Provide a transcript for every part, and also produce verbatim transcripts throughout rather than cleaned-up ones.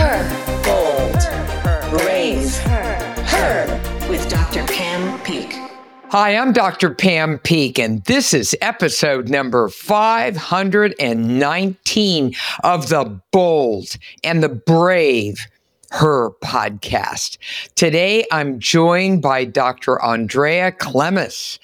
Her. Bold. Brave. Her. With Doctor Pam Peeke. Hi, I'm Doctor Pam Peeke, and this is episode number five hundred nineteen of the Bold and the Brave Her podcast. Today, I'm joined by Doctor Andrea Klemes.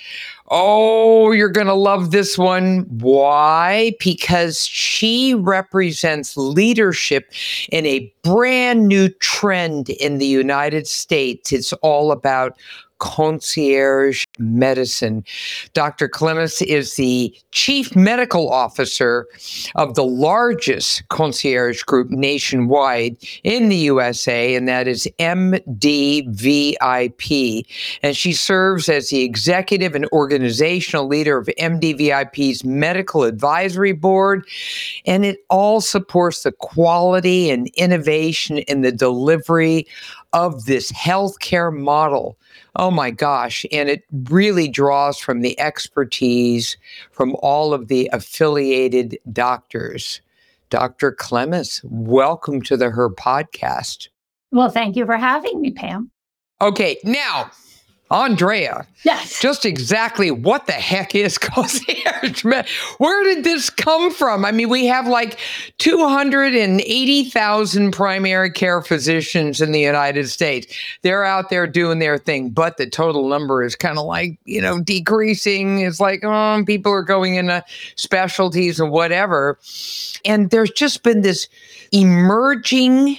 Oh, you're going to love this one. Why? Because she represents leadership in a brand new trend in the United States. It's all about concierge medicine. Doctor Klemes is the chief medical officer of the largest concierge group nationwide in the U S A, and that is M D V I P. And she serves as the executive and organizational leader of M D V I P's Medical Advisory Board, and it all supports the quality and innovation in the delivery of this healthcare model. Oh my gosh. And it really draws from the expertise from all of the affiliated doctors. Doctor Klemes, welcome to the Her podcast. Well, thank you for having me, Pam. Okay, now, Andrea, yes, just exactly what the heck is concierge med? Where did this come from? I mean, we have like two hundred eighty thousand primary care physicians in the United States. They're out there doing their thing, but the total number is kind of like, you know, decreasing. It's like, oh, people are going into specialties and whatever. And there's just been this emerging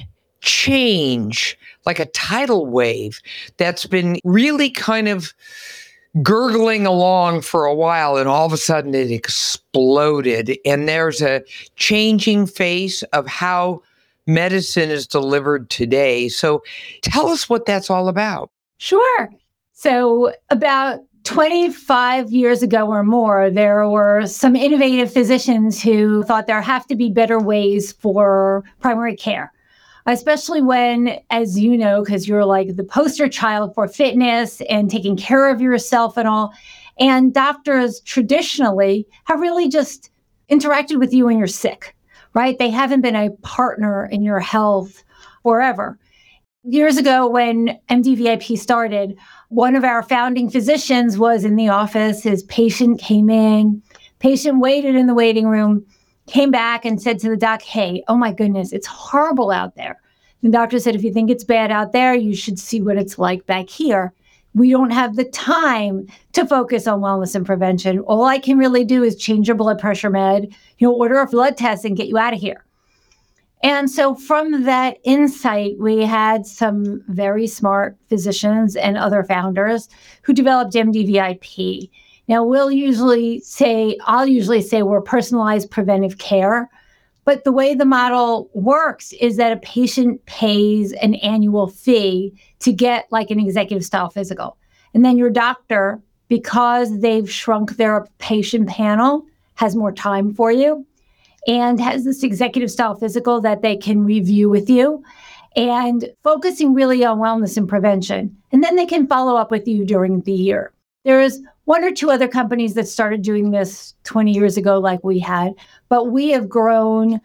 change, like a tidal wave that's been really kind of gurgling along for a while, and all of a sudden it exploded. And there's a changing face of how medicine is delivered today. So tell us what that's all about. Sure. So about twenty-five years ago or more, there were some innovative physicians who thought there have to be better ways for primary care. Especially when, as you know, because you're like the poster child for fitness and taking care of yourself and all. And doctors traditionally have really just interacted with you when you're sick, right? They haven't been a partner in your health forever. Years ago, when M D V I P started, one of our founding physicians was in the office. His patient came in, patient waited in the waiting room, came back and said to the doc, hey, oh my goodness, it's horrible out there. The doctor said, if you think it's bad out there, you should see what it's like back here. We don't have the time to focus on wellness and prevention. All I can really do is change your blood pressure med, you know, order a blood test and get you out of here. And so from that insight, we had some very smart physicians and other founders who developed M D V I P. Now, we'll usually say, I'll usually say we're personalized preventive care, but the way the model works is that a patient pays an annual fee to get like an executive style physical. And then your doctor, because they've shrunk their patient panel, has more time for you and has this executive style physical that they can review with you and focusing really on wellness and prevention. And then they can follow up with you during the year. There is one or two other companies that started doing this twenty years ago like we had, but we have grown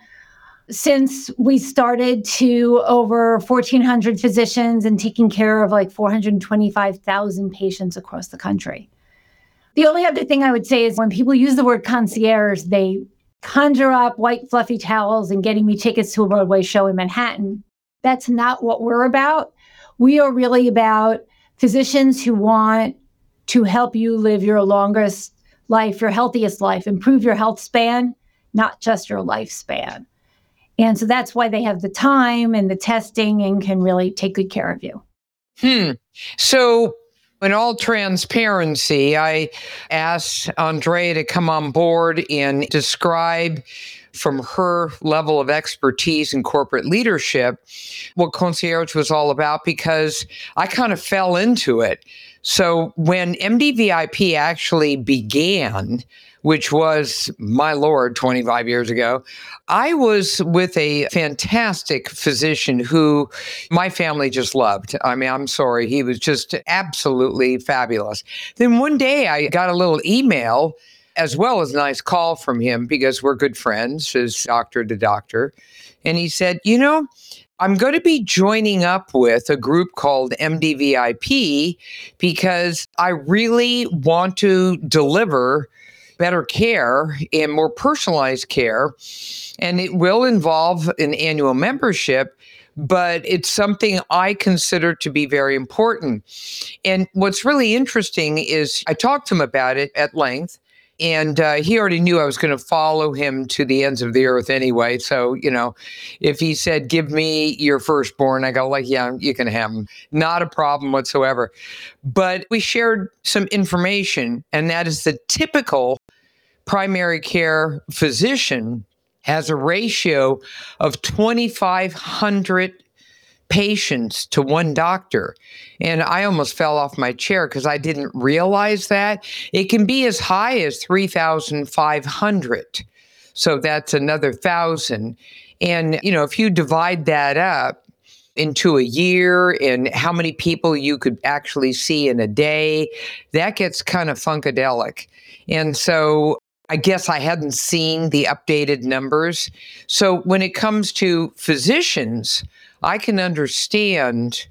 since we started to over fourteen hundred physicians and taking care of like four hundred twenty-five thousand patients across the country. The only other thing I would say is when people use the word concierge, they conjure up white fluffy towels and getting me tickets to a Broadway show in Manhattan. That's not what we're about. We are really about physicians who want to help you live your longest life, your healthiest life, improve your health span, not just your lifespan. And so that's why they have the time and the testing and can really take good care of you. Hmm. So in all transparency, I asked Andrea to come on board and describe from her level of expertise in corporate leadership what concierge was all about, because I kind of fell into it. So when M D V I P actually began, which was, my Lord, twenty-five years ago, I was with a fantastic physician who my family just loved. I mean, I'm sorry, he was just absolutely fabulous. Then one day I got a little email as well as a nice call from him because we're good friends as doctor to doctor. And he said, you know, I'm going to be joining up with a group called M D V I P because I really want to deliver better care and more personalized care. And it will involve an annual membership, but it's something I consider to be very important. And what's really interesting is I talked to him about it at length. And uh, he already knew I was going to follow him to the ends of the earth anyway. So, you know, if he said, give me your firstborn, I go like, yeah, you can have him. Not a problem whatsoever. But we shared some information, and that is the typical primary care physician has a ratio of twenty-five hundred patients to one doctor. And I almost fell off my chair because I didn't realize that. It can be as high as three thousand five hundred. So that's another thousand. And, you know, if you divide that up into a year and how many people you could actually see in a day, that gets kind of funkadelic. And so I guess I hadn't seen the updated numbers. So when it comes to physicians, I can understand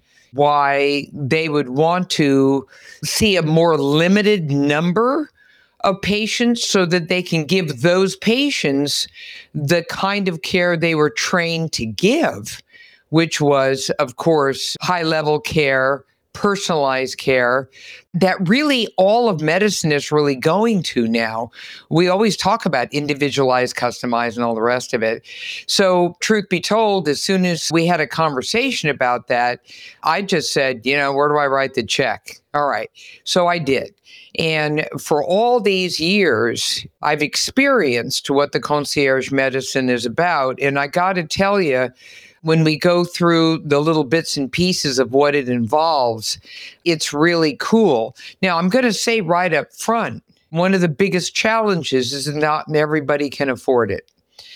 why they would want to see a more limited number of patients so that they can give those patients the kind of care they were trained to give, which was, of course, high-level care, personalized care that really all of medicine is really going to now. We always talk about individualized, customized, and all the rest of it. So truth be told, as soon as we had a conversation about that, I just said, you know, where do I write the check? All right. So I did. And for all these years, I've experienced what the concierge medicine is about. And I got to tell you, when we go through the little bits and pieces of what it involves, it's really cool. Now, I'm going to say right up front, one of the biggest challenges is not everybody can afford it.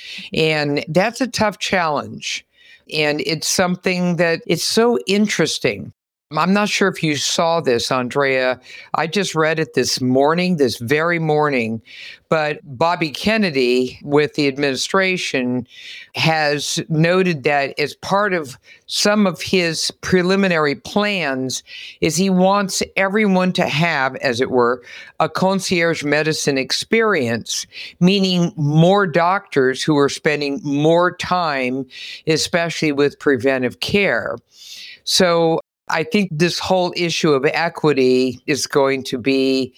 And that's a tough challenge. And it's something that it's so interesting. I'm not sure if you saw this, Andrea. I just read it this morning, this very morning. But Bobby Kennedy with the administration has noted that as part of some of his preliminary plans is he wants everyone to have, as it were, a concierge medicine experience, meaning more doctors who are spending more time, especially with preventive care. So I think this whole issue of equity is going to be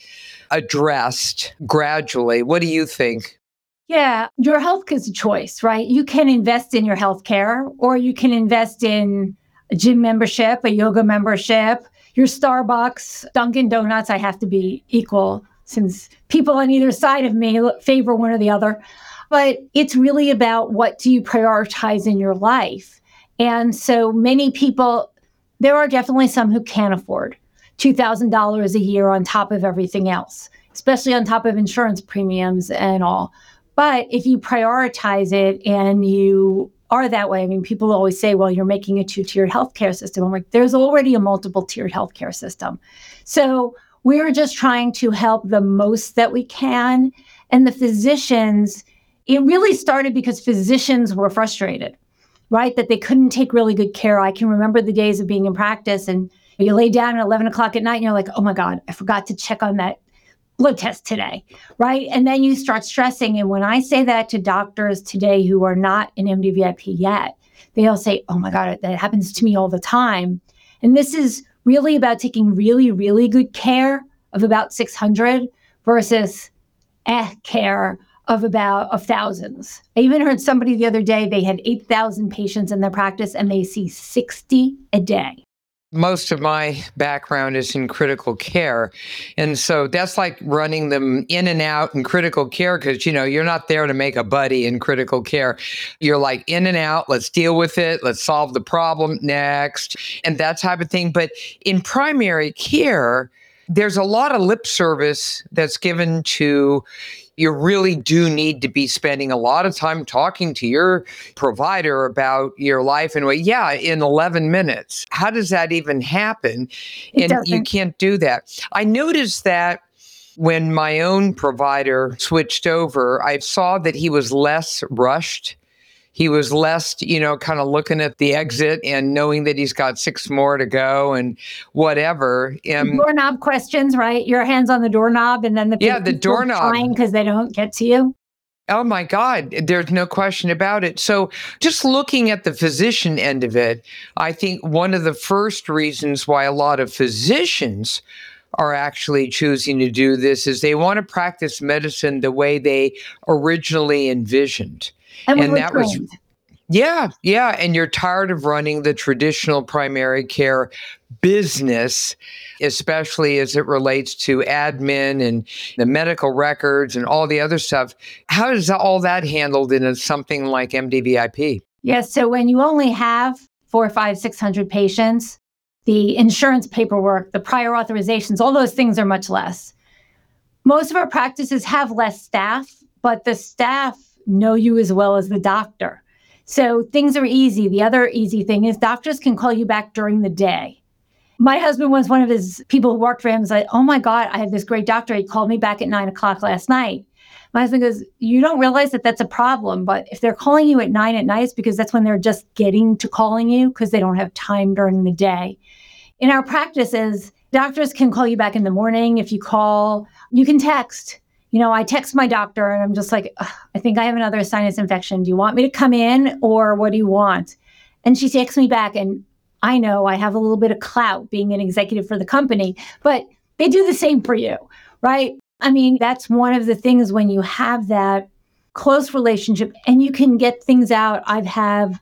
addressed gradually. What do you think? Yeah, your health is a choice, right? You can invest in your health care, or you can invest in a gym membership, a yoga membership, your Starbucks, Dunkin' Donuts. I have to be equal since people on either side of me favor one or the other. But it's really about what do you prioritize in your life. And so many people, there are definitely some who can't afford two thousand dollars a year on top of everything else, especially on top of insurance premiums and all. But if you prioritize it and you are that way, I mean, people always say, well, you're making a two-tiered healthcare system. I'm like, there's already a multiple-tiered healthcare system. So we're just trying to help the most that we can. And the physicians, it really started because physicians were frustrated, right? That they couldn't take really good care. I can remember the days of being in practice and you lay down at eleven o'clock at night and you're like, oh my God, I forgot to check on that blood test today, right? And then you start stressing. And when I say that to doctors today who are not in M D V I P yet, they all say, oh my God, that happens to me all the time. And this is really about taking really, really good care of about six hundred versus eh, care of about of thousands. I even heard somebody the other day, they had eight thousand patients in their practice and they see sixty a day. Most of my background is in critical care. And so that's like running them in and out in critical care because, you know, you're not there to make a buddy in critical care. You're like in and out, let's deal with it, let's solve the problem next, and that type of thing. But in primary care, there's a lot of lip service that's given to, you really do need to be spending a lot of time talking to your provider about your life and, well, yeah, in eleven minutes. How does that even happen? It And doesn't. you can't do that. I noticed that when my own provider switched over, I saw that he was less rushed. He was less, you know, kind of looking at the exit and knowing that he's got six more to go and whatever. Um, doorknob questions, right? Your hands on the doorknob, and then the yeah, the doorknob because they don't get to you. Oh my God, there's no question about it. So just looking at the physician end of it, I think one of the first reasons why a lot of physicians are actually choosing to do this is they want to practice medicine the way they originally envisioned. And, and we that trained. was Yeah, yeah. And you're tired of running the traditional primary care business, especially as it relates to admin and the medical records and all the other stuff. How is all that handled in a, something like M D V I P? Yes. So when you only have four, five, six hundred patients, the insurance paperwork, the prior authorizations, all those things are much less. Most of our practices have less staff, but the staff know you as well as the doctor. So things are easy. The other easy thing is doctors can call you back during the day. My husband was one of his people who worked for him. He's like, oh my God, I have this great doctor. He called me back at nine o'clock last night. My husband goes, you don't realize that that's a problem. But if they're calling you at nine at night, it's because that's when they're just getting to calling you because they don't have time during the day. In our practices, doctors can call you back in the morning. If you call, you can text. You know, I text my doctor and I'm just like, I think I have another sinus infection. Do you want me to come in or what do you want? And she texts me back, and I know I have a little bit of clout being an executive for the company, but they do the same for you, right? I mean, that's one of the things when you have that close relationship and you can get things out. I've had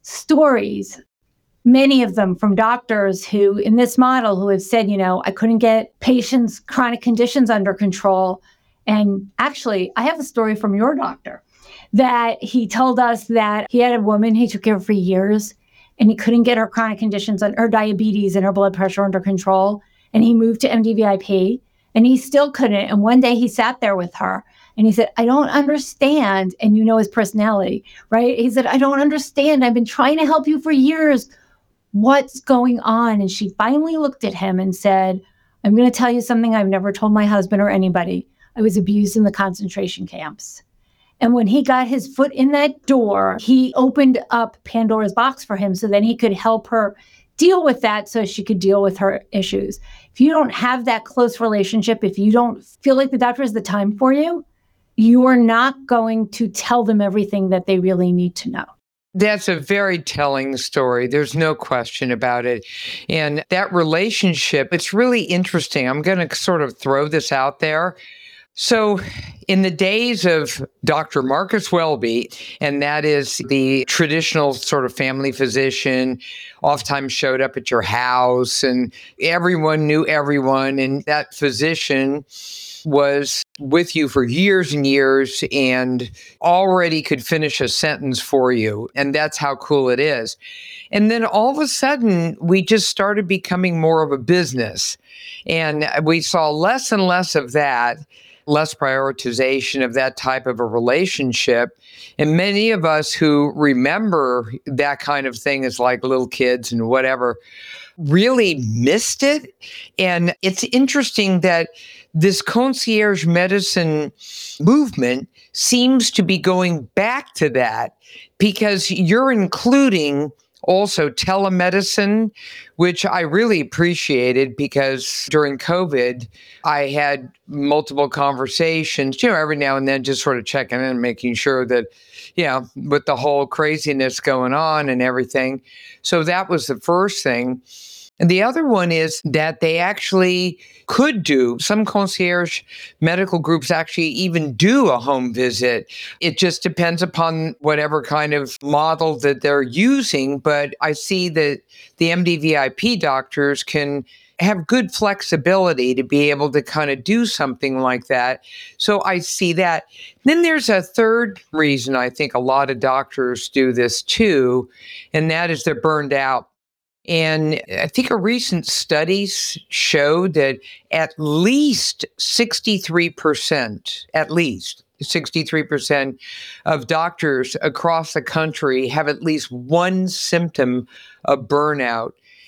stories, many of them from doctors who in this model who have said, you know, I couldn't get patients' chronic conditions under control. And actually, I have a story from your doctor that he told us that he had a woman he took care of for years and he couldn't get her chronic conditions and her diabetes and her blood pressure under control. And he moved to M D V I P and he still couldn't. And one day he sat there with her and he said, I don't understand. And you know his personality, right? He said, I don't understand. I've been trying to help you for years. What's going on? And she finally looked at him and said, I'm going to tell you something I've never told my husband or anybody. I was abused in the concentration camps. And when he got his foot in that door, he opened up Pandora's box for him so then he could help her deal with that so she could deal with her issues. If you don't have that close relationship, if you don't feel like the doctor has the time for you, you are not going to tell them everything that they really need to know. That's a very telling story. There's no question about it. And that relationship, it's really interesting. I'm going to sort of throw this out there. So in the days of Doctor Marcus Welby, and that is the traditional sort of family physician, oftentimes showed up at your house and everyone knew everyone. And that physician was with you for years and years and already could finish a sentence for you. And that's how cool it is. And then all of a sudden, we just started becoming more of a business. And we saw less and less of that, less prioritization of that type of a relationship. And many of us who remember that kind of thing as like little kids and whatever, really missed it. And it's interesting that this concierge medicine movement seems to be going back to that because you're including also telemedicine, which I really appreciated because during COVID, I had multiple conversations, you know, every now and then just sort of checking in and making sure that, you know, with the whole craziness going on and everything. So that was the first thing. And the other one is that they actually could do, some concierge medical groups actually even do a home visit. It just depends upon whatever kind of model that they're using. But I see that the M D V I P doctors can have good flexibility to be able to kind of do something like that. So I see that. Then there's a third reason I think a lot of doctors do this too, and that is they're burned out. And I think a recent studies showed that at least sixty-three percent, at least sixty-three percent of doctors across the country have at least one symptom of burnout.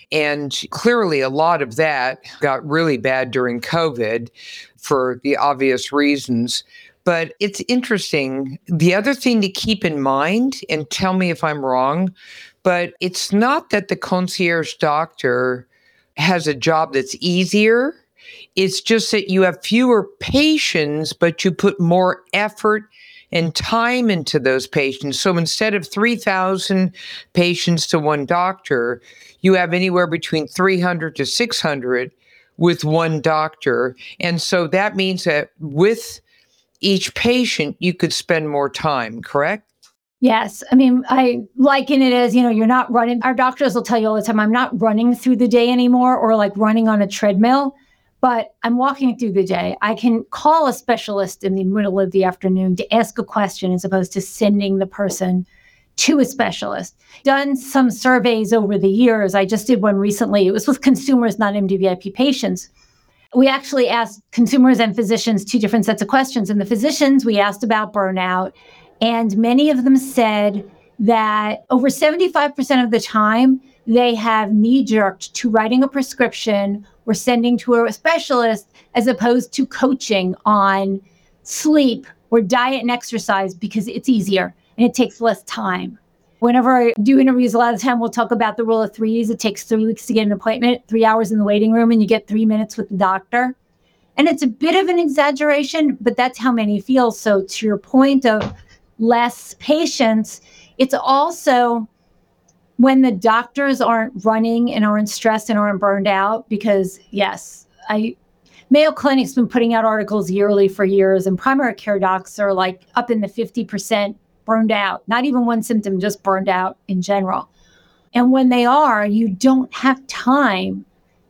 And clearly, a lot of that got really bad during COVID for the obvious reasons. But it's interesting. The other thing to keep in mind, and tell me if I'm wrong, but it's not that the concierge doctor has a job that's easier. It's just that you have fewer patients, but you put more effort and time into those patients. So instead of three thousand patients to one doctor, you have anywhere between three hundred to six hundred with one doctor. And so that means that with each patient, you could spend more time, correct? Yes. I mean, I liken it as, you know, you're not running. Our doctors will tell you all the time, I'm not running through the day anymore or like running on a treadmill, but I'm walking through the day. I can call a specialist in the middle of the afternoon to ask a question as opposed to sending the person to a specialist. Done some surveys over the years. I just did one recently. It was with consumers, not M D V I P patients. We actually asked consumers and physicians two different sets of questions. And the physicians, we asked about burnout. And many of them said that over seventy-five percent of the time, they have knee-jerked to writing a prescription or sending to a specialist as opposed to coaching on sleep or diet and exercise because it's easier and it takes less time. Whenever I do interviews, a lot of the time we'll talk about the rule of threes. It takes three weeks to get an appointment, three hours in the waiting room, and you get three minutes with the doctor. And it's a bit of an exaggeration, but that's how many feel. So to your point of less patients, it's also when the doctors aren't running and aren't stressed and aren't burned out, because yes, I Mayo Clinic's been putting out articles yearly for years, and primary care docs are like up in the fifty percent burned out, not even one symptom, just burned out in general. And when they are, you don't have time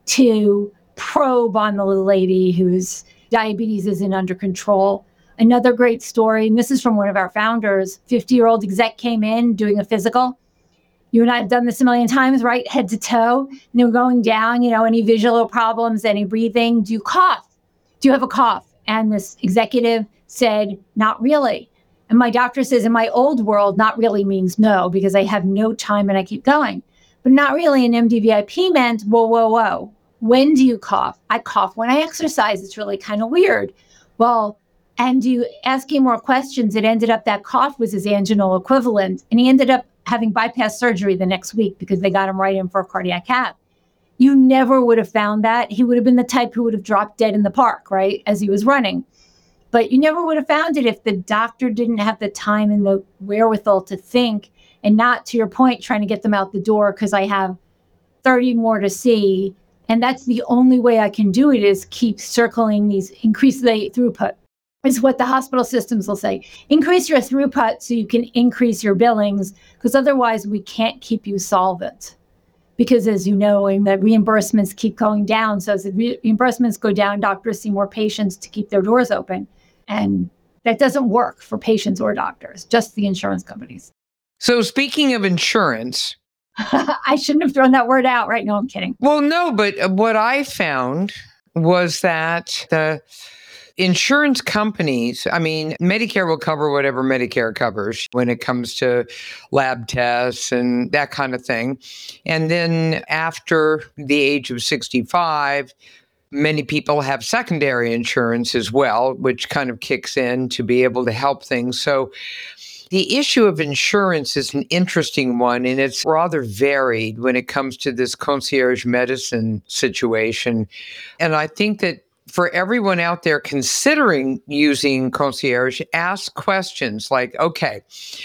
to probe on the little lady whose diabetes isn't under control. Another great story, and this is from one of our founders, fifty-year-old exec came in doing a physical. You and I have done this a million times, right? Head to toe. And they were going down, you know, any visual problems, any breathing. Do you cough? Do you have a cough? And this executive said, not really. And my doctor says, in my old world, not really means no, because I have no time and I keep going. But not really in M D V I P meant, whoa, whoa, whoa. When do you cough? I cough when I exercise. It's really kind of weird. Well, and you asking more questions, it ended up that cough was his anginal equivalent. And he ended up having bypass surgery the next week because they got him right in for a cardiac cath. You never would have found that. He would have been the type who would have dropped dead in the park, right, as he was running. But you never would have found it if the doctor didn't have the time and the wherewithal to think, and not, to your point, trying to get them out the door because I have thirty more to see. And that's the only way I can do it, is keep circling these, increase the throughput, is what the hospital systems will say. Increase your throughput so you can increase your billings, because otherwise we can't keep you solvent. Because as you know, the reimbursements keep going down. So as the reimbursements go down, doctors see more patients to keep their doors open. And that doesn't work for patients or doctors, just the insurance companies. So speaking of insurance, I shouldn't have thrown that word out, right? No, I'm kidding. Well, no, but what I found was that the insurance companies, I mean, Medicare will cover whatever Medicare covers when it comes to lab tests and that kind of thing. And then after the age of sixty-five, many people have secondary insurance as well, which kind of kicks in to be able to help things. So the issue of insurance is an interesting one, and it's rather varied when it comes to this concierge medicine situation. And I think that for everyone out there considering using concierge, ask questions like, okay,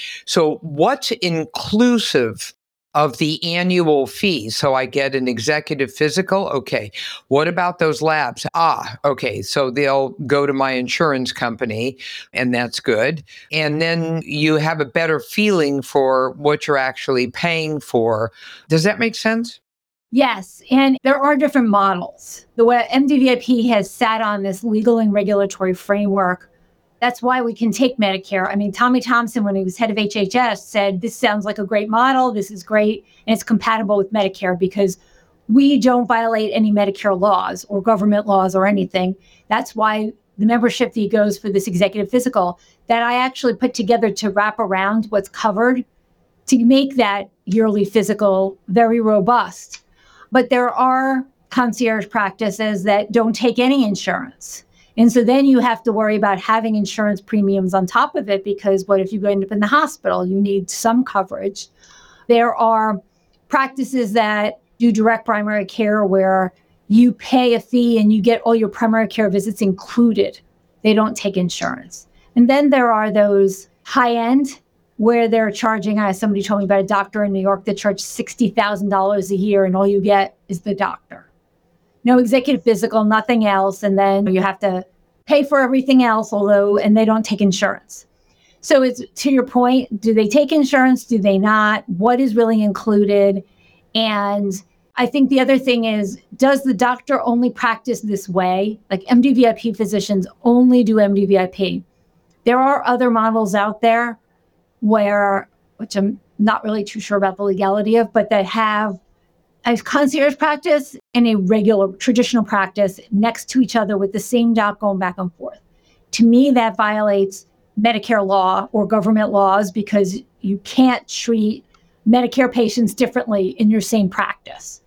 so what's inclusive of the annual fee? So I get an executive physical. Okay. What about those labs? Ah, okay. So they'll go to my insurance company, and that's good. And then you have a better feeling for what you're actually paying for. Does that make sense? Yes. And there are different models. The way M D V I P has sat on this legal and regulatory framework. That's why we can take Medicare. I mean, Tommy Thompson, when he was head of H H S, said, this sounds like a great model. This is great. And it's compatible with Medicare because we don't violate any Medicare laws or government laws or anything. That's why the membership fee goes for this executive physical that I actually put together to wrap around what's covered to make that yearly physical very robust. But there are concierge practices that don't take any insurance. And so then you have to worry about having insurance premiums on top of it, because what if you end up in the hospital? You need some coverage. There are practices that do direct primary care where you pay a fee and you get all your primary care visits included. They don't take insurance. And then there are those high-end where they're charging, uh, somebody told me about a doctor in New York that charged sixty thousand dollars a year and all you get is the doctor. No executive physical, nothing else. And then you have to pay for everything else, although, and they don't take insurance. So it's to your point, do they take insurance? Do they not? What is really included? And I think the other thing is, does the doctor only practice this way? Like M D V I P physicians only do M D V I P. There are other models out there where, which I'm not really too sure about the legality of, but that have a concierge practice and a regular traditional practice next to each other with the same doc going back and forth. To me, that violates Medicare law or government laws because you can't treat Medicare patients differently in your same practice.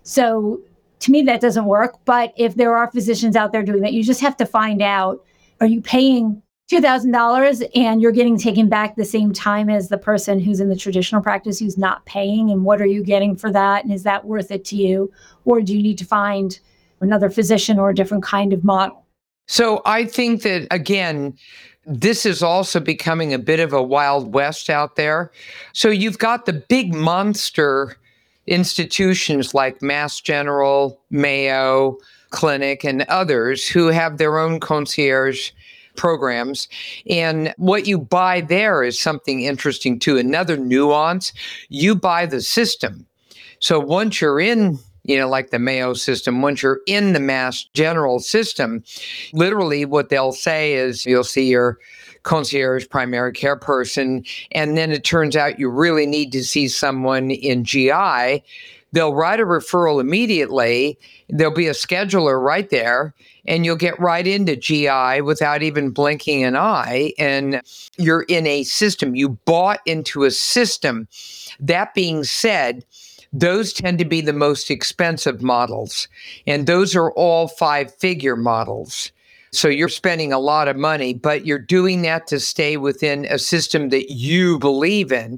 So to me, that doesn't work. But if there are physicians out there doing that, you just have to find out, are you paying two thousand dollars and you're getting taken back the same time as the person who's in the traditional practice who's not paying? And what are you getting for that? And is that worth it to you? Or do you need to find another physician or a different kind of model? So I think that, again, this is also becoming a bit of a Wild West out there. So you've got the big monster institutions like Mass General, Mayo Clinic, and others who have their own concierge programs. And what you buy there is something interesting too. Another nuance, you buy the system. So once you're in, you know, like the Mayo system, once you're in the Mass General system, literally what they'll say is you'll see your concierge primary care person, and then it turns out you really need to see someone in G I. They'll write a referral immediately. There'll be a scheduler right there, and you'll get right into G I without even blinking an eye. And you're in a system. You bought into a system. That being said, those tend to be the most expensive models. And those are all five-figure models. So you're spending a lot of money, but you're doing that to stay within a system that you believe in.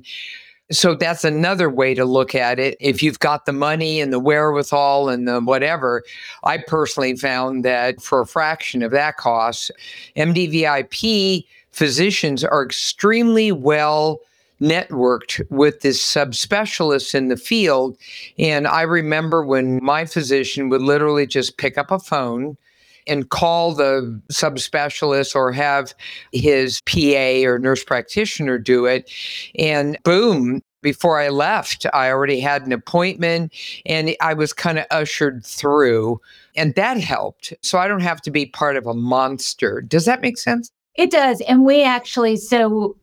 So that's another way to look at it. If you've got the money and the wherewithal and the whatever, I personally found that for a fraction of that cost, M D V I P physicians are extremely well networked with this subspecialists in the field. And I remember when my physician would literally just pick up a phone and call the subspecialist or have his P A or nurse practitioner do it. And boom, before I left, I already had an appointment and I was kind of ushered through. And that helped. So I don't have to be part of a monster. Does that make sense? It does. And we actually, so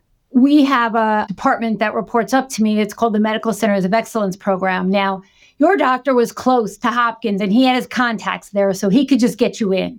we have a department that reports up to me. It's called the Medical Centers of Excellence program. Now, your doctor was close to Hopkins and he had his contacts there, so he could just get you in.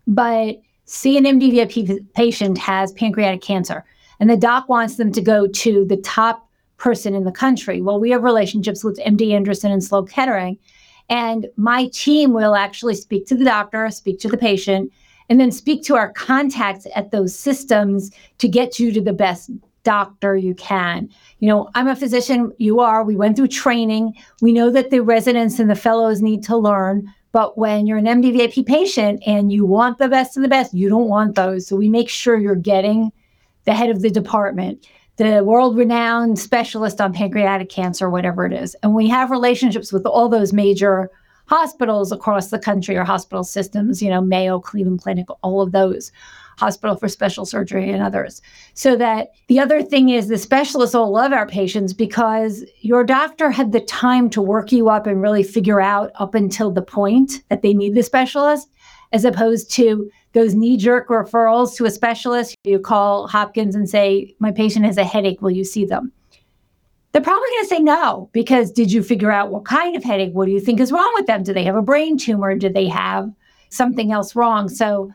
But see, an M D V I P patient has pancreatic cancer and the doc wants them to go to the top person in the country. Well, we have relationships with M D Anderson and Sloan Kettering, and my team will actually speak to the doctor, speak to the patient, and then speak to our contacts at those systems to get you to the best doctor you can. You know, I'm a physician, you are, we went through training. We know that the residents and the fellows need to learn, but when you're an M D V I P patient and you want the best of the best, you don't want those. So we make sure you're getting the head of the department, the world-renowned specialist on pancreatic cancer, whatever it is. And we have relationships with all those major hospitals across the country or hospital systems, you know, Mayo, Cleveland Clinic, all of those. Hospital for Special Surgery and others. So that the other thing is the specialists all love our patients because your doctor had the time to work you up and really figure out up until the point that they need the specialist, as opposed to those knee-jerk referrals to a specialist. You call Hopkins and say, my patient has a headache, will you see them? They're probably going to say no, because did you figure out what kind of headache? What do you think is wrong with them? Do they have a brain tumor? Do they have something else wrong? So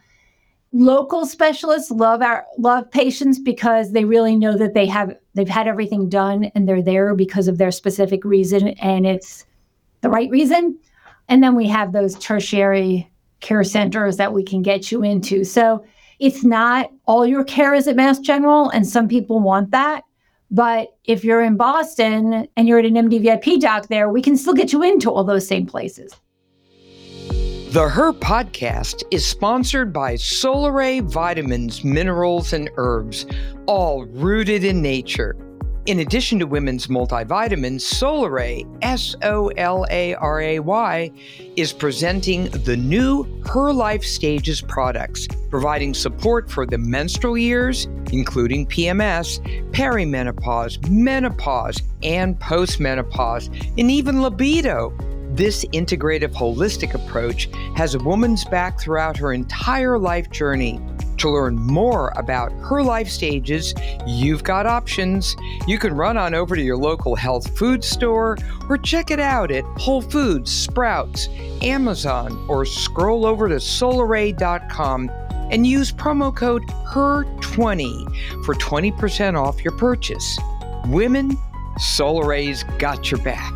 local specialists love our love patients because they really know that they have they've had everything done and they're there because of their specific reason, and it's the right reason. And then we have those tertiary care centers that we can get you into. So it's not all your care is at Mass General, and some people want that. But if you're in Boston and you're at an M D V I P doc there, we can still get you into all those same places. The Her Podcast is sponsored by Solaray Vitamins, Minerals, and Herbs, all rooted in nature. In addition to women's multivitamins, Solaray, S O L A R A Y, is presenting the new Her Life Stages products, providing support for the menstrual years, including P M S, perimenopause, menopause, and postmenopause, and even libido. This integrative, holistic approach has a woman's back throughout her entire life journey. To learn more about Her Life Stages, you've got options. You can run on over to your local health food store or check it out at Whole Foods, Sprouts, Amazon, or scroll over to solaray dot com and use promo code H E R twenty for twenty percent off your purchase. Women, Solaray's got your back.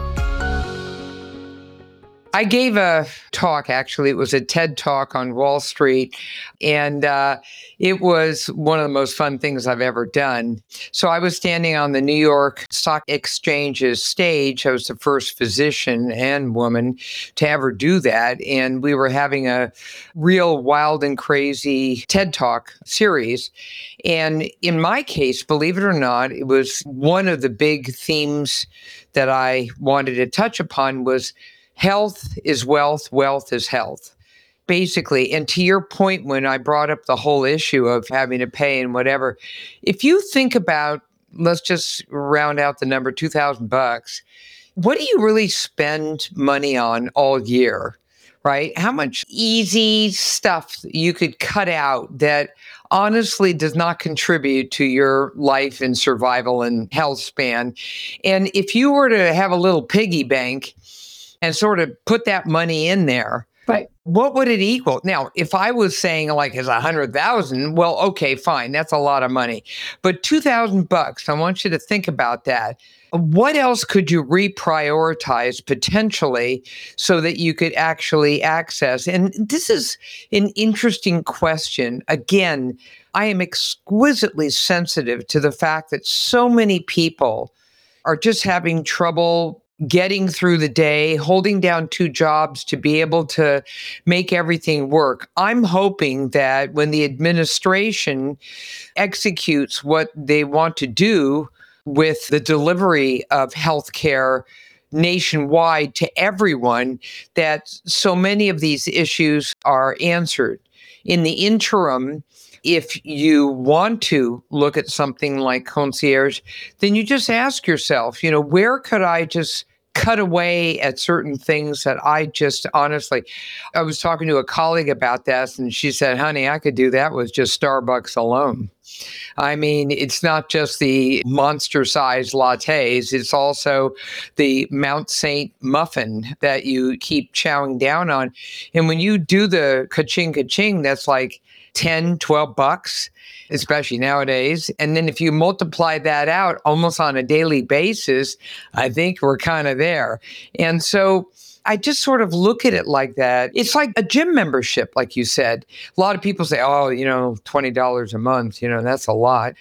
I gave a talk, actually. It was a TED Talk on Wall Street, and uh, it was one of the most fun things I've ever done. So I was standing on the New York Stock Exchange's stage. I was the first physician and woman to ever do that, and we were having a real wild and crazy TED Talk series. And in my case, believe it or not, it was one of the big themes that I wanted to touch upon was health is wealth, wealth is health, basically. And to your point, when I brought up the whole issue of having to pay and whatever, if you think about, let's just round out the number, two thousand bucks, what do you really spend money on all year, right? How much easy stuff you could cut out that honestly does not contribute to your life and survival and health span. And if you were to have a little piggy bank and sort of put that money in there, right, what would it equal? Now, if I was saying like it's a hundred thousand, well, okay, fine. That's a lot of money. But two thousand bucks, I want you to think about that. What else could you reprioritize potentially so that you could actually access? And this is an interesting question. Again, I am exquisitely sensitive to the fact that so many people are just having trouble getting through the day, holding down two jobs to be able to make everything work. I'm hoping that when the administration executes what they want to do with the delivery of healthcare nationwide to everyone, that so many of these issues are answered. In the interim, if you want to look at something like concierge, then you just ask yourself, you know, where could I just cut away at certain things that I just honestly, I was talking to a colleague about this and she said, honey, I could do that with just Starbucks alone. I mean, it's not just the monster sized lattes. It's also the Mount Saint muffin that you keep chowing down on. And when you do the ka-ching, ka-ching, that's like ten, twelve bucks, especially nowadays. And then if you multiply that out almost on a daily basis, I think we're kind of there. And so I just sort of look at it like that. It's like a gym membership, like you said. A lot of people say, oh, you know, twenty dollars a month, you know, that's a lot.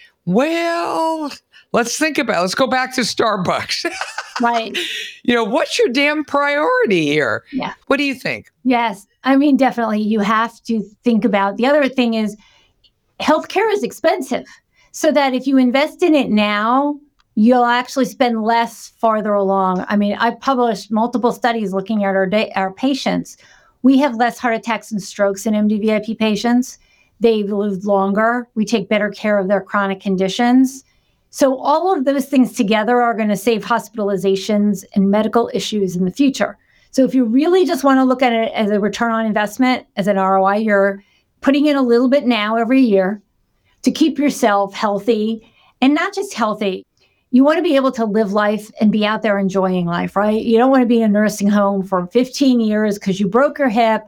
Well, let's think about it. Let's go back to Starbucks. Right. You know, what's your damn priority here? Yeah. What do you think? Yes. I mean, definitely you have to think about, the other thing is healthcare is expensive. So that if you invest in it now, you'll actually spend less farther along. I mean, I've published multiple studies looking at our da- our patients. We have less heart attacks and strokes in M D V I P patients. They've lived longer. We take better care of their chronic conditions. So all of those things together are going to save hospitalizations and medical issues in the future. So if you really just want to look at it as a return on investment, as an R O I, you're putting in a little bit now every year to keep yourself healthy, and not just healthy. You want to be able to live life and be out there enjoying life, right? You don't want to be in a nursing home for fifteen years because you broke your hip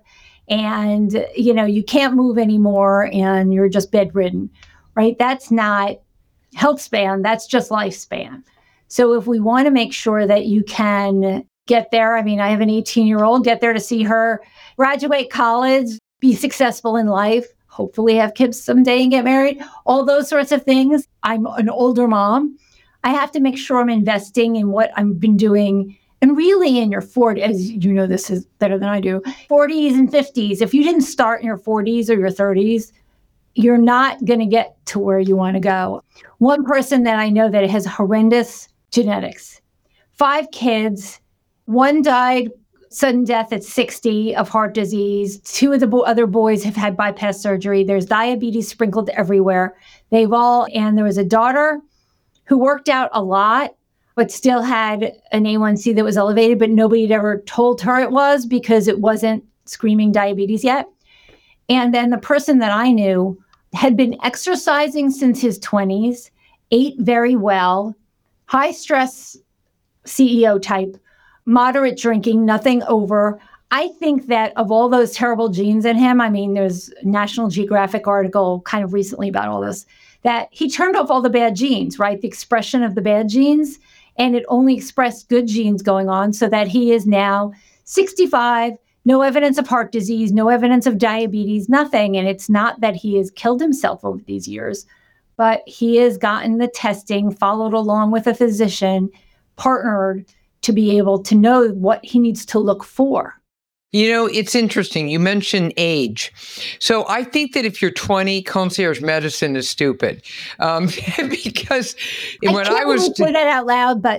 and, you know, you can't move anymore and you're just bedridden, right? That's not health span. That's just lifespan. So if we want to make sure that you can get there. I mean, I have an eighteen year old, get there to see her graduate college, be successful in life, hopefully have kids someday and get married, all those sorts of things. I'm an older mom. I have to make sure I'm investing in what I've been doing. And really in your forties, as you know, this is better than I do, forties and fifties, if you didn't start in your forties or your thirties, you're not going to get to where you want to go. One person that I know that has horrendous genetics, five kids, one died sudden death at sixty of heart disease. Two of the bo- other boys have had bypass surgery. There's diabetes sprinkled everywhere. They've all, and there was a daughter who worked out a lot, but still had an A one C that was elevated, but nobody had ever told her it was because it wasn't screaming diabetes yet. And then the person that I knew had been exercising since his twenties, ate very well, high stress C E O type, moderate drinking, nothing over. I think that of all those terrible genes in him, I mean, there's a National Geographic article kind of recently about all this, that he turned off all the bad genes, right? The expression of the bad genes, and it only expressed good genes going on so that he is now sixty-five, no evidence of heart disease, no evidence of diabetes, nothing. And it's not that he has killed himself over these years, but he has gotten the testing, followed along with a physician, partnered to be able to know what he needs to look for. You know, it's interesting. You mentioned age. So I think that if you're twenty, concierge medicine is stupid. Um, because I when can't I was... really say that out loud, but...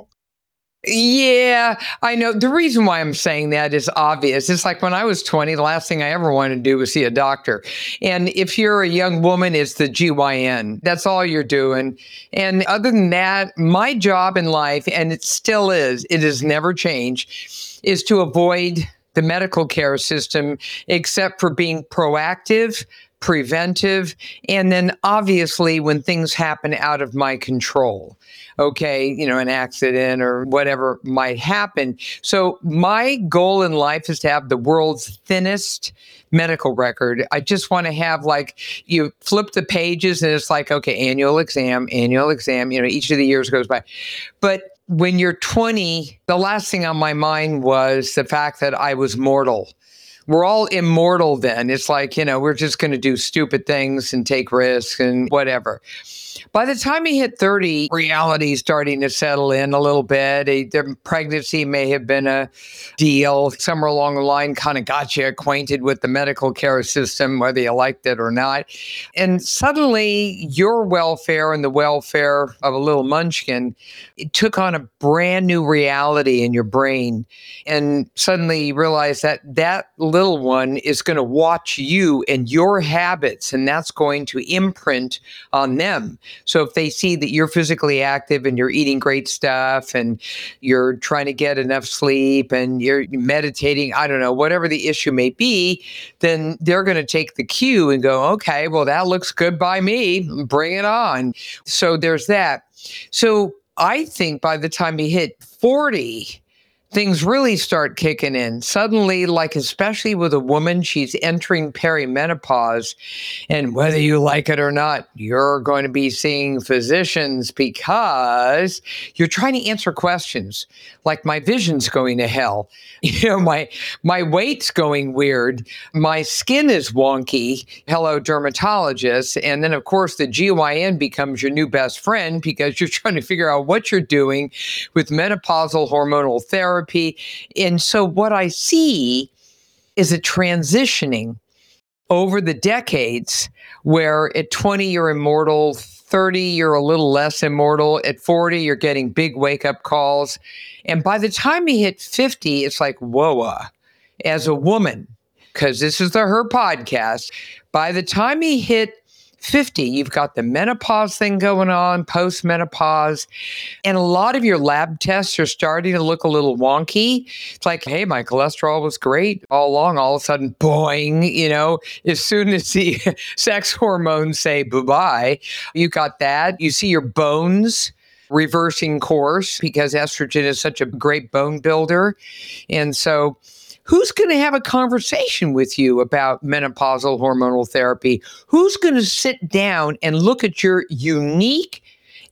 Yeah, I know. The reason why I'm saying that is obvious. It's like when I was twenty, the last thing I ever wanted to do was see a doctor. And if you're a young woman, it's the G Y N. That's all you're doing. And other than that, my job in life, and it still is, it has never changed, is to avoid the medical care system, except for being proactive, preventive, and then obviously when things happen out of my control, okay, you know, an accident or whatever might happen. So my goal in life is to have the world's thinnest medical record. I just want to have, like, you flip the pages and it's like, okay, annual exam, annual exam, you know, each of the years goes by. But when you're twenty, the last thing on my mind was the fact that I was mortal. We're all immortal then. It's like, you know, we're just going to do stupid things and take risks and whatever. By the time he hit thirty, reality is starting to settle in a little bit. A, the pregnancy may have been a deal. Somewhere along the line kind of got you acquainted with the medical care system, whether you liked it or not. And suddenly your welfare and the welfare of a little munchkin, it took on a brand new reality in your brain. And suddenly you realize that that little one is going to watch you and your habits, and that's going to imprint on them. So if they see that you're physically active and you're eating great stuff and you're trying to get enough sleep and you're meditating, I don't know, whatever the issue may be, then they're going to take the cue and go, okay, well, that looks good by me. Bring it on. So there's that. So I think by the time he hit forty, things really start kicking in. Suddenly, like especially with a woman, she's entering perimenopause. And whether you like it or not, you're going to be seeing physicians because you're trying to answer questions like, my vision's going to hell. You know, my my weight's going weird. My skin is wonky. Hello, dermatologist. And then, of course, the G Y N becomes your new best friend because you're trying to figure out what you're doing with menopausal hormonal therapy. And so what I see is a transitioning over the decades where at twenty, you're immortal, thirty, you're a little less immortal, at forty, you're getting big wake-up calls. And by the time he hit fifty, it's like, whoa, uh, as a woman, because this is the Her podcast, by the time he hit fifty, you've got the menopause thing going on, post-menopause, and a lot of your lab tests are starting to look a little wonky. It's like, hey, my cholesterol was great all along. All of a sudden, boing, you know, as soon as the sex hormones say bye-bye, you got that. You see your bones reversing course because estrogen is such a great bone builder. And so who's going to have a conversation with you about menopausal hormonal therapy? Who's going to sit down and look at your unique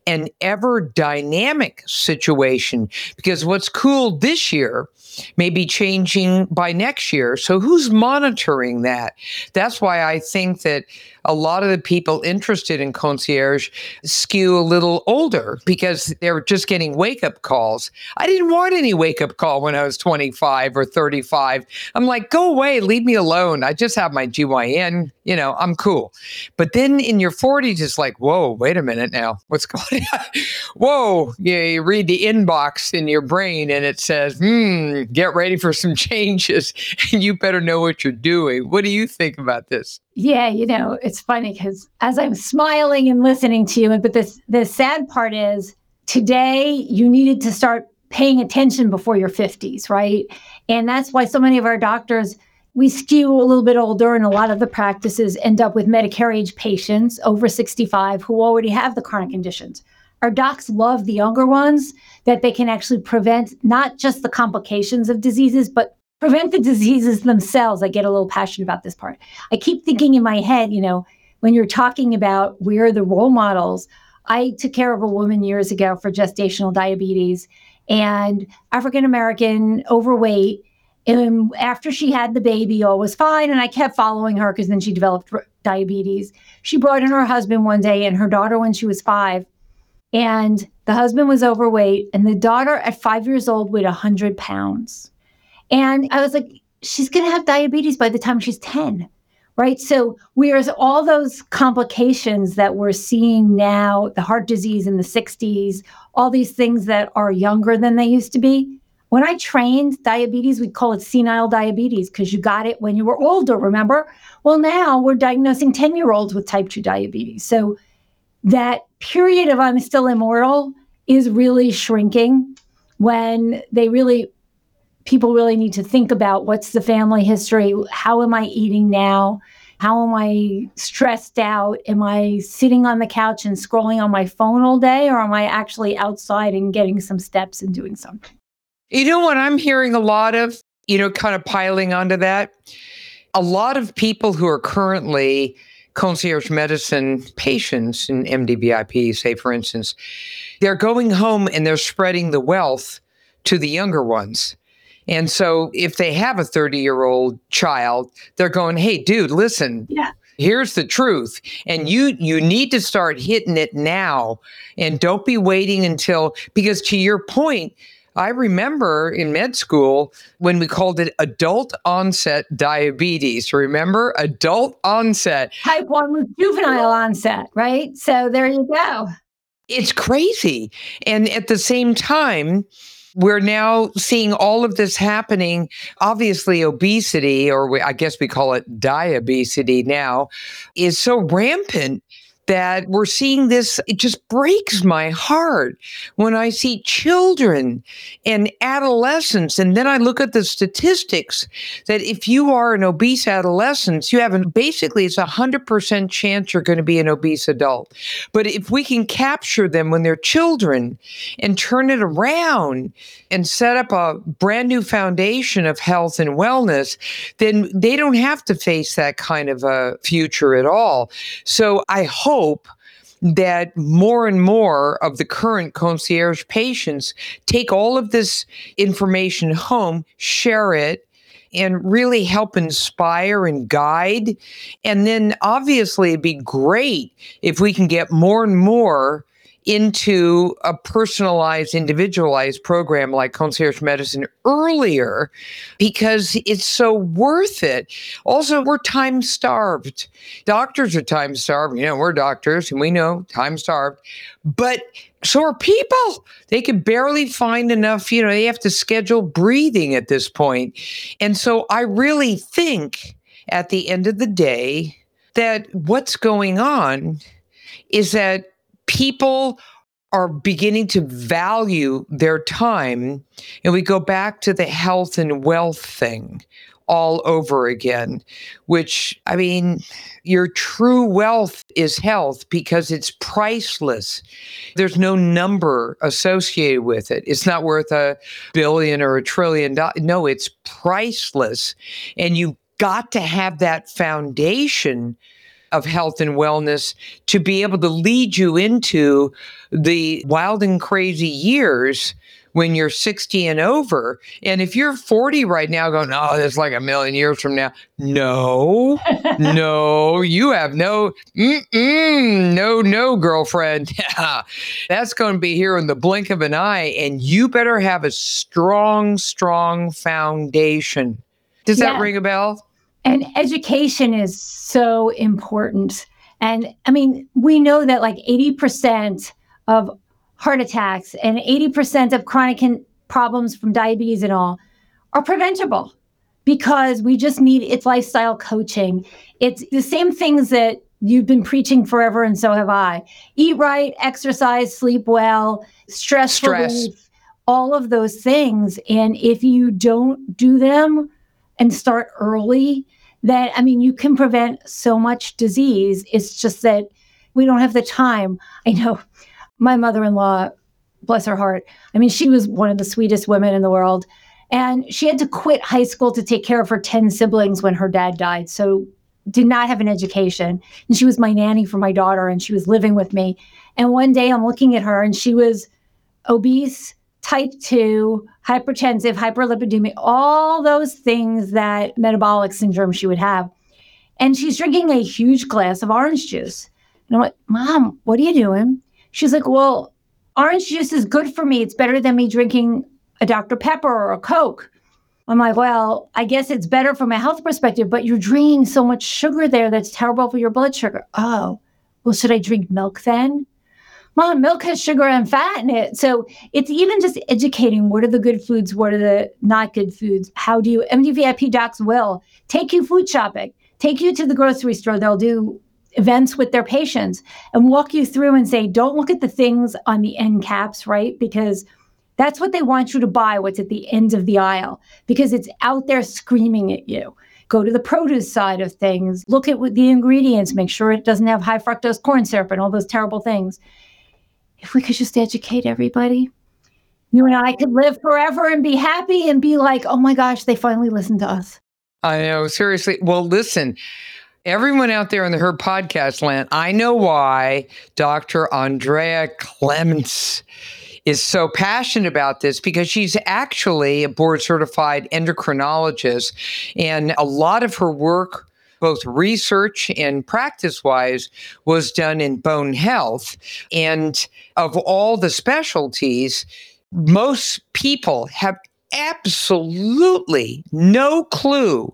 an ever dynamic situation, because what's cool this year may be changing by next year. So who's monitoring that? That's why I think that a lot of the people interested in concierge skew a little older because they're just getting wake-up calls. I didn't want any wake-up call when I was twenty-five or thirty-five. I'm like, go away, leave me alone. I just have my G Y N, you know, I'm cool. But then in your forties, it's like, whoa, wait a minute now. What's going on? Whoa, yeah, you read the inbox in your brain and it says, hmm, get ready for some changes and you better know what you're doing. What do you think about this? Yeah, you know, it's funny because as I'm smiling and listening to you, but this the sad part is today you needed to start paying attention before your fifties, right? And that's why so many of our doctors, we skew a little bit older, and a lot of the practices end up with Medicare age patients over sixty-five who already have the chronic conditions. Our docs love the younger ones that they can actually prevent not just the complications of diseases, but prevent the diseases themselves. I get a little passionate about this part. I keep thinking in my head, you know, when you're talking about where the role models, I took care of a woman years ago for gestational diabetes and African-American, overweight. And after she had the baby, all was fine. And I kept following her because then she developed diabetes. She brought in her husband one day and her daughter when she was five. And the husband was overweight and the daughter at five years old weighed one hundred pounds. And I was like, she's going to have diabetes by the time she's ten, right? So whereas all those complications that we're seeing now, the heart disease in the sixties, all these things that are younger than they used to be, when I trained diabetes, we call it senile diabetes because you got it when you were older, remember? Well, now we're diagnosing ten-year-olds with type two diabetes. So that period of I'm still immortal is really shrinking when they really... people really need to think about what's the family history? How am I eating now? How am I stressed out? Am I sitting on the couch and scrolling on my phone all day? Or am I actually outside and getting some steps and doing something? You know what I'm hearing a lot of, you know, kind of piling onto that? A lot of people who are currently concierge medicine patients in M D V I P, say, for instance, they're going home and they're spreading the wealth to the younger ones. And so if they have a thirty-year-old child, they're going, hey, dude, listen, yeah. Here's the truth. And you you need to start hitting it now. And don't be waiting until, because to your point, I remember in med school when we called it adult onset diabetes. Remember? Adult onset. Type one was juvenile onset, right? So there you go. It's crazy. And at the same time, we're now seeing all of this happening. Obviously, obesity, or we, I guess we call it diabesity now, is so rampant that we're seeing this. It just breaks my heart when I see children and adolescents. And then I look at the statistics that if you are an obese adolescent, you have a, basically it's a one hundred percent chance you're going to be an obese adult. But if we can capture them when they're children and turn it around and set up a brand new foundation of health and wellness, then they don't have to face that kind of a future at all. So I hope hope that more and more of the current concierge patients take all of this information home, share it, and really help inspire and guide. And then obviously it'd be great if we can get more and more into a personalized, individualized program like concierge medicine earlier, because it's so worth it. Also, we're time starved. Doctors are time starved. You know, we're doctors and we know time starved, but so are people. They can barely find enough, you know, they have to schedule breathing at this point. And so I really think at the end of the day that what's going on is that people are beginning to value their time. And we go back to the health and wealth thing all over again, which, I mean, your true wealth is health because it's priceless. There's no number associated with it. It's not worth a billion or a trillion dollars. No, it's priceless. And you've got to have that foundation of health and wellness to be able to lead you into the wild and crazy years when you're sixty and over. And if you're forty right now going, oh, that's like a million years from now. No, no, you have no, mm-mm, no, no, girlfriend. That's going to be here in the blink of an eye. And you better have a strong, strong foundation. Does Yeah. that ring a bell? And education is so important. And I mean, we know that like eighty percent of heart attacks and eighty percent of chronic con- problems from diabetes and all are preventable because we just need, it's lifestyle coaching. It's the same things that you've been preaching forever, and so have I. Eat right, exercise, sleep well, stress, Stress. relief, all of those things. And if you don't do them and start early, then, I mean, you can prevent so much disease. It's just that we don't have the time. I know my mother-in-law, bless her heart, I mean, she was one of the sweetest women in the world. And she had to quit high school to take care of her ten siblings when her dad died. So did not have an education. And she was my nanny for my daughter, and she was living with me. And one day I'm looking at her, and she was obese, type two, hypertensive, hyperlipidemia, all those things that metabolic syndrome she would have. And she's drinking a huge glass of orange juice. And I'm like, Mom, what are you doing? She's like, well, orange juice is good for me. It's better than me drinking a Doctor Pepper or a Coke. I'm like, well, I guess it's better from a health perspective, but you're drinking so much sugar there that's terrible for your blood sugar. Oh, well, should I drink milk then? Mom, milk has sugar and fat in it. So it's even just educating what are the good foods, what are the not good foods. How do you, M D V I P docs will take you food shopping, take you to the grocery store. They'll do events with their patients and walk you through and say, don't look at the things on the end caps, right? Because that's what they want you to buy, what's at the end of the aisle, because it's out there screaming at you. Go to the produce side of things, look at what the ingredients, make sure it doesn't have high fructose corn syrup and all those terrible things. If we could just educate everybody, you and I could live forever and be happy and be like, oh my gosh, they finally listened to us. I know, seriously. Well, listen, everyone out there in the Her Podcast land, I know why Doctor Andrea Clements is so passionate about this, because she's actually a board certified endocrinologist, and a lot of her work, both research and practice wise, was done in bone health. And of all the specialties, most people have absolutely no clue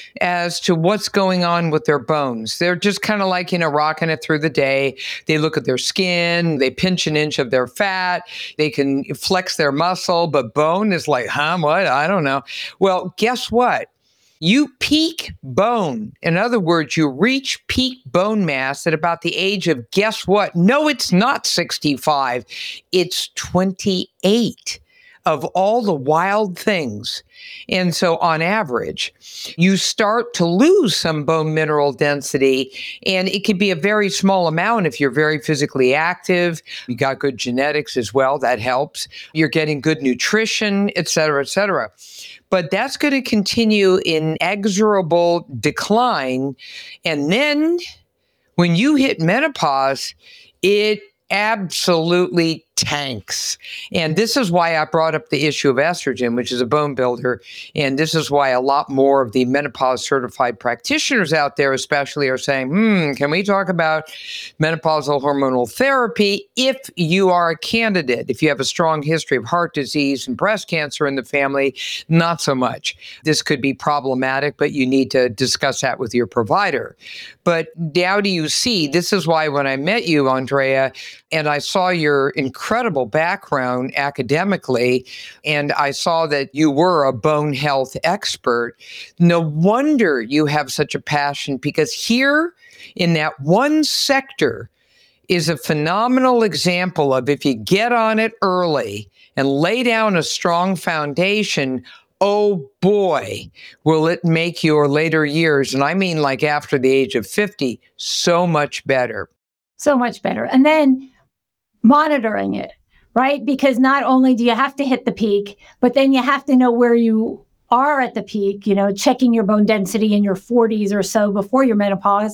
as to what's going on with their bones. They're just kind of like, you know, rocking it through the day. They look at their skin, they pinch an inch of their fat, they can flex their muscle, but bone is like, huh, what? I don't know. Well, guess what? You peak bone. In other words, you reach peak bone mass at about the age of, guess what? No, it's not sixty-five. It's twenty-eight of all the wild things. And so on average, you start to lose some bone mineral density, and it can be a very small amount if you're very physically active. You got good genetics as well. That helps. You're getting good nutrition, et cetera, et cetera. But that's going to continue in inexorable decline. And then when you hit menopause, it absolutely tanks. And this is why I brought up the issue of estrogen, which is a bone builder. And this is why a lot more of the menopause certified practitioners out there especially are saying, hmm, can we talk about menopausal hormonal therapy if you are a candidate? If you have a strong history of heart disease and breast cancer in the family, not so much. This could be problematic, but you need to discuss that with your provider. But how do you see? This is why when I met you, Andrea, and I saw your incredible background academically, and I saw that you were a bone health expert, no wonder you have such a passion, because here in that one sector is a phenomenal example of, if you get on it early and lay down a strong foundation, oh boy, will it make your later years, and I mean like after the age of fifty, so much better. So much better. And then monitoring it, right? Because not only do you have to hit the peak, but then you have to know where you are at the peak, you know, checking your bone density in your forties or so before your menopause.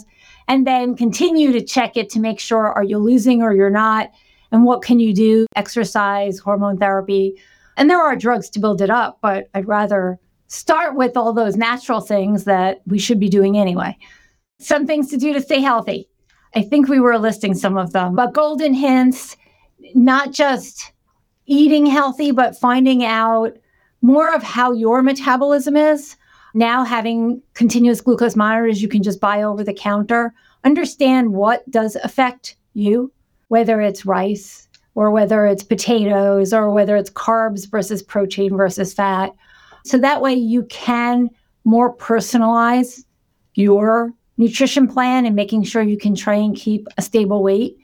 and then continue to check it to make sure, are you losing or you're not? And what can you do? Exercise, hormone therapy. And there are drugs to build it up, but I'd rather start with all those natural things that we should be doing anyway. Some things to do to stay healthy. I think we were listing some of them, but golden hints, not just eating healthy, but finding out more of how your metabolism is. Now having continuous glucose monitors you can just buy over the counter, understand what does affect you, whether it's rice or whether it's potatoes or whether it's carbs versus protein versus fat. So that way you can more personalize your nutrition plan and making sure you can try and keep a stable weight.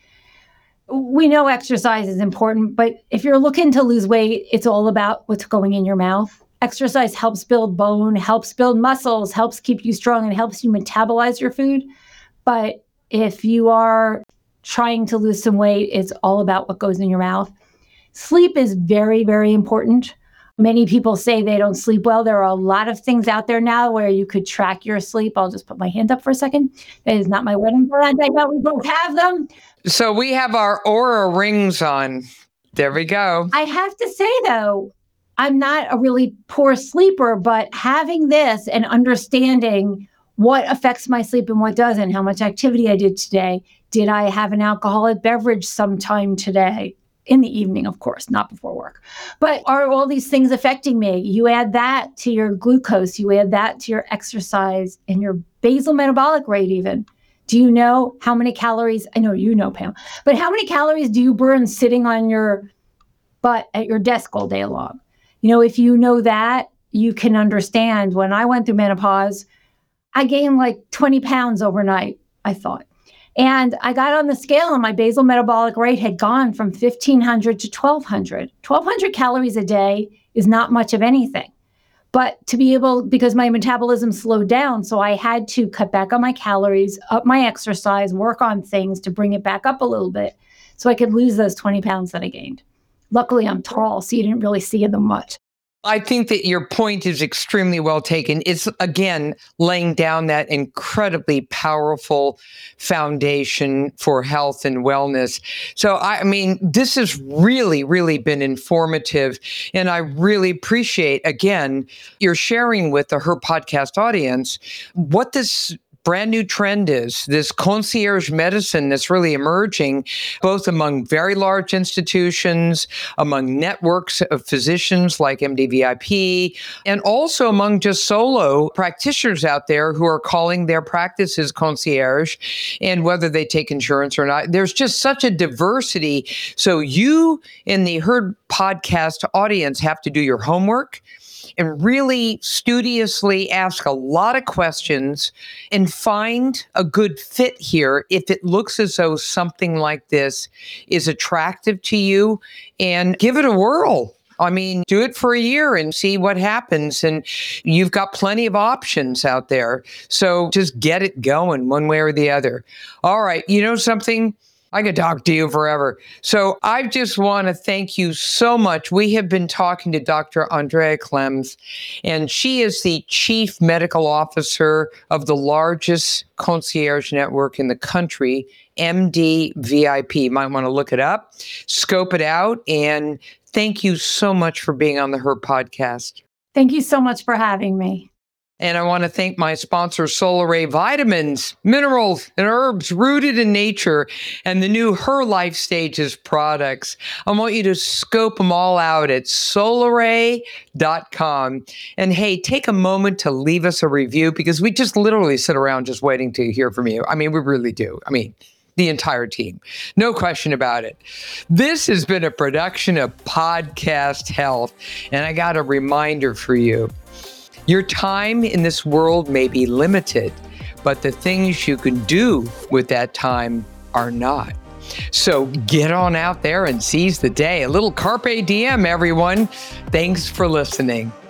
We know exercise is important, but if you're looking to lose weight, it's all about what's going in your mouth. Exercise helps build bone, helps build muscles, helps keep you strong, and helps you metabolize your food. But if you are trying to lose some weight, it's all about what goes in your mouth. Sleep is very, very important. Many people say they don't sleep well. There are a lot of things out there now where you could track your sleep. I'll just put my hand up for a second. That is not my wedding band. I know we both have them. So we have our Oura rings on. There we go. I have to say, though, I'm not a really poor sleeper, but having this and understanding what affects my sleep and what doesn't, how much activity I did today, did I have an alcoholic beverage sometime today? In the evening, of course, not before work. But are all these things affecting me? You add that to your glucose, you add that to your exercise and your basal metabolic rate even. Do you know how many calories? I know you know, Pam, but how many calories do you burn sitting on your butt at your desk all day long? You know, if you know that, you can understand. When I went through menopause, I gained like twenty pounds overnight, I thought. And I got on the scale and my basal metabolic rate had gone from fifteen hundred to twelve hundred. twelve hundred calories a day is not much of anything. But to be able, because my metabolism slowed down, so I had to cut back on my calories, up my exercise, work on things to bring it back up a little bit so I could lose those twenty pounds that I gained. Luckily, I'm tall, so you didn't really see them much. I think that your point is extremely well taken. It's, again, laying down that incredibly powerful foundation for health and wellness. So, I mean, this has really, really been informative. And I really appreciate, again, your sharing with the Her Podcast audience what this brand new trend is, this concierge medicine that's really emerging, both among very large institutions, among networks of physicians like M D V I P, and also among just solo practitioners out there who are calling their practices concierge, and whether they take insurance or not. There's just such a diversity. So you in the Her Podcast audience have to do your homework and really studiously ask a lot of questions and find a good fit here if it looks as though something like this is attractive to you, and give it a whirl. I mean, do it for a year and see what happens. And you've got plenty of options out there. So just get it going one way or the other. All right. You know something? I could talk to you forever. So I just want to thank you so much. We have been talking to Doctor Andrea Klems, and she is the Chief Medical Officer of the largest concierge network in the country, M D V I P. You might want to look it up, scope it out, and thank you so much for being on the Her Podcast. Thank you so much for having me. And I want to thank my sponsor, Solaray Vitamins, minerals, and herbs rooted in nature, and the new Her Life Stages products. I want you to scope them all out at solaray dot com. And hey, take a moment to leave us a review, because we just literally sit around just waiting to hear from you. I mean, we really do. I mean, the entire team. No question about it. This has been a production of Podcast Health, and I got a reminder for you. Your time in this world may be limited, but the things you can do with that time are not. So get on out there and seize the day. A little carpe diem, everyone. Thanks for listening.